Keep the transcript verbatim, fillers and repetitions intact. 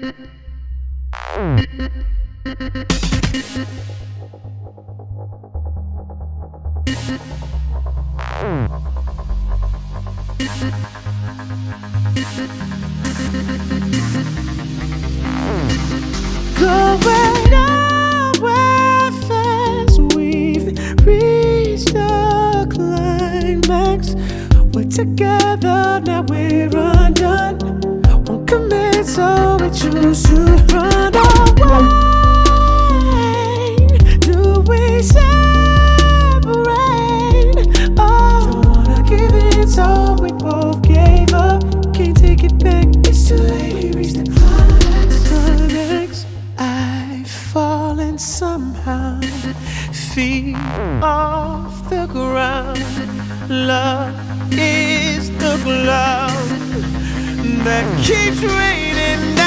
Going nowhere fast, we've reached the climax. We're together, now we're undone. Won't commit, so we choose to run away. Do we separate? Oh, don't wanna give in, so we both gave up. Can't take it back, it's too late, we reached the climax. Climax. I've fallen somehow, feet off the ground. Love is the cloud that keeps raining down.